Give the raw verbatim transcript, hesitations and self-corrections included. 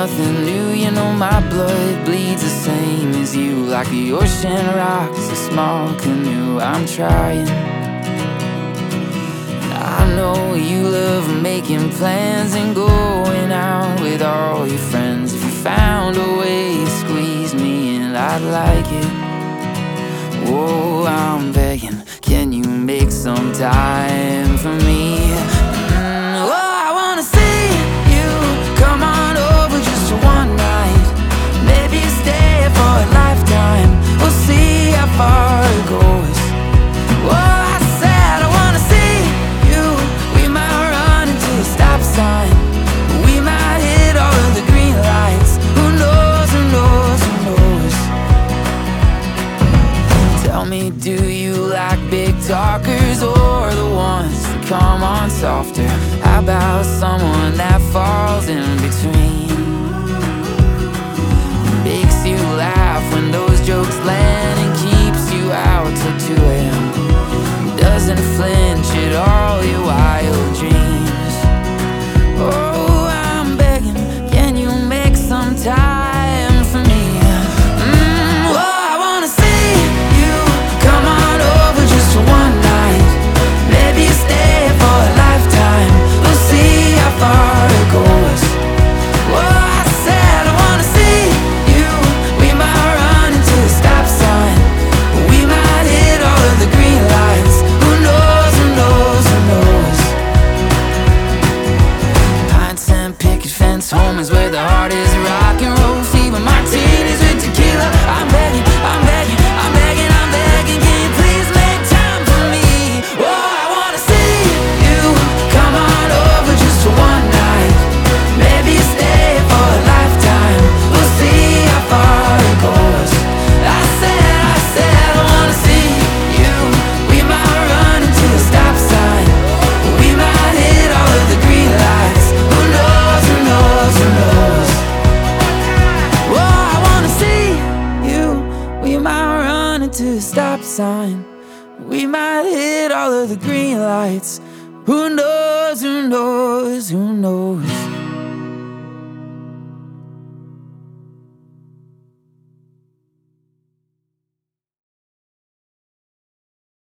nothing new. You know my blood bleeds the same as you. Like the ocean rocks a small canoe. I'm trying. I know you love making plans and going out with all your friends. If you found a way to squeeze me in, I'd like it. Whoa, I'm begging, can you make some time for me? Mm, oh, I wanna see you come on over just for one night. Maybe stay for a lifetime. We'll see how far it goes. Whoa, I said I wanna see you. We might run into a stop sign. We might hit all of the green lights. Who knows, who knows, who knows? Tell me, do you like big talkers or the ones that come on softer? How about someone that falls in between? Makes you laugh when those jokes land and keeps you out till two a m Doesn't flinch at all your wild dreams. Oh, I'm begging, can you make some time for me? Mm, oh, I wanna see you come on over just for one night. Maybe stay for a lifetime. We'll see how far it goes. Whoa, I said I wanna see you. We might run into a stop sign. We might hit all of the green lights. Who knows, who knows, who knows? Pints and picket fence home is where the heart is. Rock and roll fever, martinis with tequila. I'm begging, I'm begging, I'm begging, I'm begging. Can you please make time for me? Whoa, I wanna see you come on over just for one night. Maybe stay for a lifetime. We'll see how far it goes. I said, I said I wanna see you. We might run into a stop sign. We might hit all of the green lights. Who knows, who knows, who knows? Whoa, I wanna see you. We might run into a stop sign. We might hit all of the green lights. Who knows, who knows, who knows?